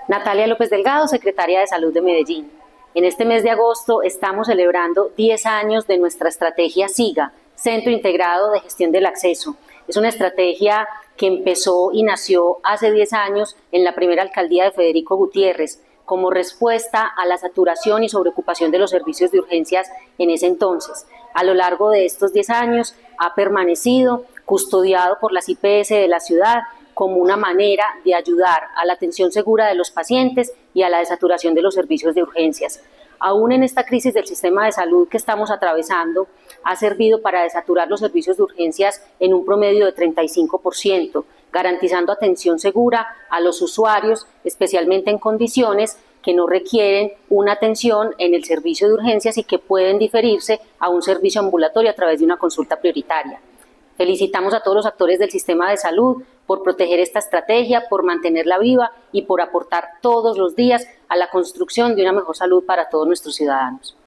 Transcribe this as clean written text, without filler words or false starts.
Natalia López Delgado, secretaria de Salud de Medellín. En este mes de agosto estamos celebrando 10 años de nuestra estrategia SIGA, Centro Integrado de Gestión del Acceso. Es una estrategia que empezó y nació hace 10 años en la primera alcaldía de Federico Gutiérrez, como respuesta a la saturación y sobreocupación de los servicios de urgencias en ese entonces. A lo largo de estos 10 años ha permanecido custodiado por las IPS de la ciudad como una manera de ayudar a la atención segura de los pacientes y a la desaturación de los servicios de urgencias. Aún en esta crisis del sistema de salud que estamos atravesando, ha servido para desaturar los servicios de urgencias en un promedio de 35%, garantizando atención segura a los usuarios, especialmente en condiciones que no requieren una atención en el servicio de urgencias y que pueden diferirse a un servicio ambulatorio a través de una consulta prioritaria. Felicitamos a todos los actores del sistema de salud por proteger esta estrategia, por mantenerla viva y por aportar todos los días a la construcción de una mejor salud para todos nuestros ciudadanos.